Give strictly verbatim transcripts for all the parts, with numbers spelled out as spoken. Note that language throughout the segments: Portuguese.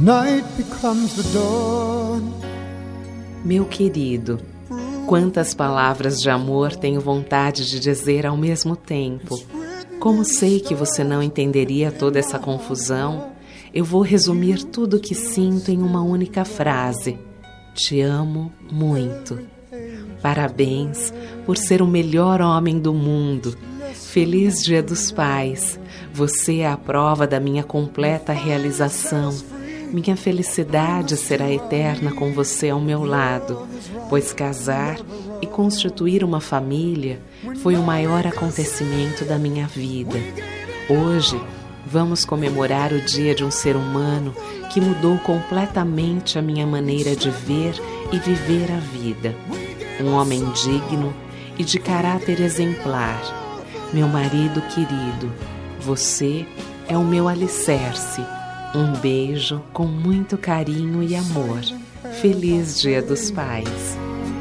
night becomes the dawn. Meu querido, quantas palavras de amor tenho vontade de dizer ao mesmo tempo. Como sei que você não entenderia toda essa confusão, eu vou resumir tudo o que sinto em uma única frase. Te amo muito. Parabéns por ser o melhor homem do mundo. Feliz Dia dos Pais. Você é a prova da minha completa realização. Minha felicidade será eterna com você ao meu lado, pois casar e constituir uma família foi o maior acontecimento da minha vida. Hoje, vamos comemorar o dia de um ser humano que mudou completamente a minha maneira de ver e viver a vida. Um homem digno e de caráter exemplar. Meu marido querido, você é o meu alicerce. Um beijo com muito carinho e amor. Feliz Dia dos Pais.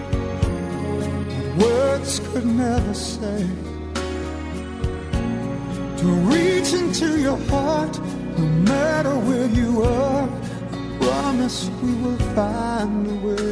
Words could never say. To reach into your heart, no matter where you are, I promise we will find a way.